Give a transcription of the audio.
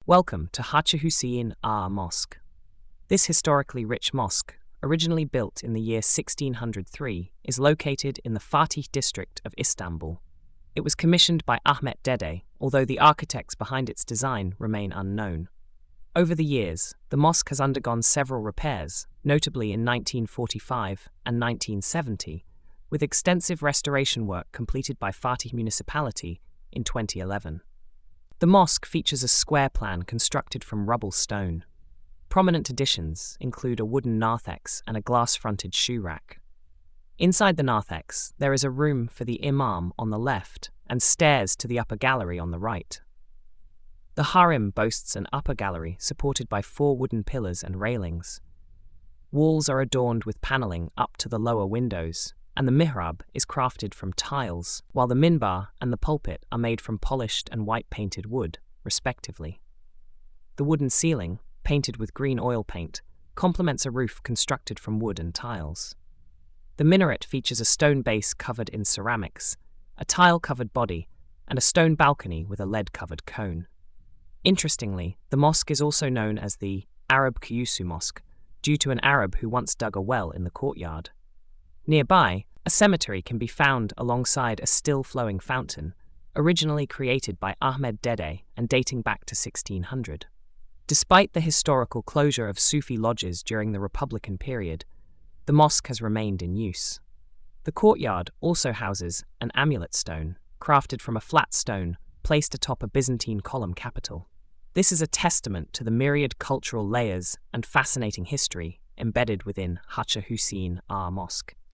Welcome to Hacha Hussein Agha Mosque. This historically rich mosque, originally built in the year 1603, is located in the Fatih district of Istanbul. It was commissioned by Ahmet Dede, although the architects behind its design remain unknown. Over the years, the mosque has undergone several repairs, notably in 1945 and 1970, with extensive restoration work completed by Fatih municipality in 2011. The mosque features a square plan constructed from rubble stone. Prominent additions include a wooden narthex and a glass-fronted shoe rack. Inside the narthex, there is a room for the imam on the left and stairs to the upper gallery on the right. The harim boasts an upper gallery supported by 4 wooden pillars and railings. Walls are adorned with paneling up to the lower windows, and the mihrab is crafted from tiles, while the minbar and the pulpit are made from polished and white-painted wood, respectively. The wooden ceiling, painted with green oil paint, complements a roof constructed from wood and tiles. The minaret features a stone base covered in ceramics, a tile-covered body, and a stone balcony with a lead-covered cone. Interestingly, the mosque is also known as the Arab Kuyusu Mosque, due to an Arab who once dug a well in the courtyard. Nearby, a cemetery can be found alongside a still-flowing fountain, originally created by Ahmed Dede and dating back to 1600. Despite the historical closure of Sufi lodges during the Republican period, the mosque has remained in use. The courtyard also houses an amulet stone, crafted from a flat stone placed atop a Byzantine column capital. This is a testament to the myriad cultural layers and fascinating history embedded within Hacha Hussein Agha Mosque.